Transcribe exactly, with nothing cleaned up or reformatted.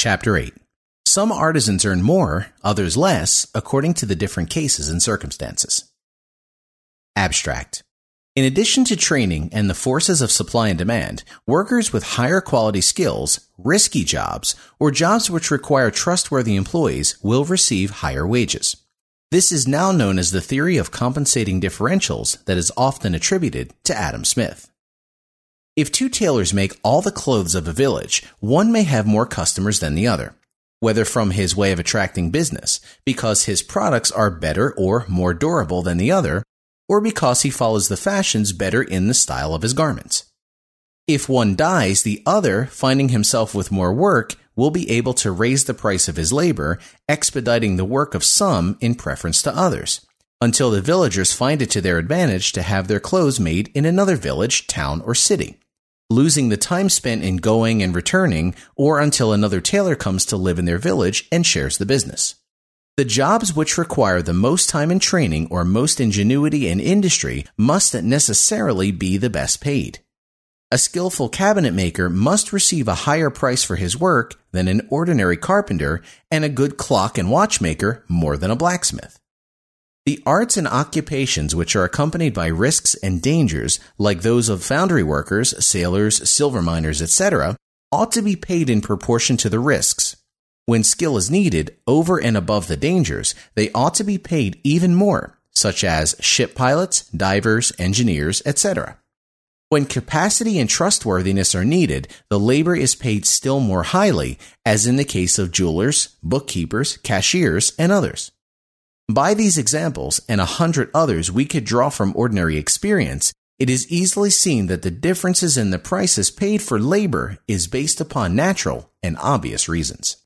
Chapter eight. Some artisans earn more, others less, according to the different cases and circumstances. Abstract. In addition to training and the forces of supply and demand, workers with higher quality skills, risky jobs, or jobs which require trustworthy employees will receive higher wages. This is now known as the theory of compensating differentials that is often attributed to Adam Smith. If two tailors make all the clothes of a village, one may have more customers than the other, whether from his way of attracting business, because his products are better or more durable than the other, or because he follows the fashions better in the style of his garments. If one dies, the other, finding himself with more work, will be able to raise the price of his labor, expediting the work of some in preference to others, until the villagers find it to their advantage to have their clothes made in another village, town, or city, losing the time spent in going and returning, or until another tailor comes to live in their village and shares the business. The jobs which require the most time and training or most ingenuity and industry must necessarily be the best paid. A skillful cabinet maker must receive a higher price for his work than an ordinary carpenter, and a good clock and watchmaker more than a blacksmith. The arts and occupations which are accompanied by risks and dangers, like those of foundry workers, sailors, silver miners, et cetera, ought to be paid in proportion to the risks. When skill is needed over and above the dangers, they ought to be paid even more, such as ship pilots, divers, engineers, et cetera. When capacity and trustworthiness are needed, the labor is paid still more highly, as in the case of jewelers, bookkeepers, cashiers, and others. By these examples and a hundred others we could draw from ordinary experience, it is easily seen that the differences in the prices paid for labor is based upon natural and obvious reasons.